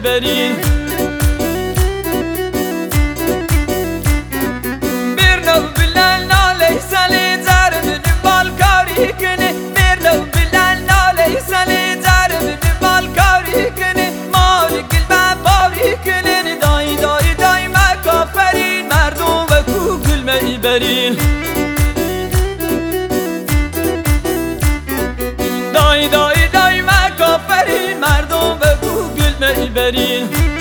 برین بیرنو بلن نالی سلی زار من بالکاری کنه بیرنو بلن نالی سلی زار من بالکاری کنه مالک الباباری کنه دای دای دای مکافرین مردم و کوگل میبرین دای دای دای مکافرین مردم و کوگل میبرین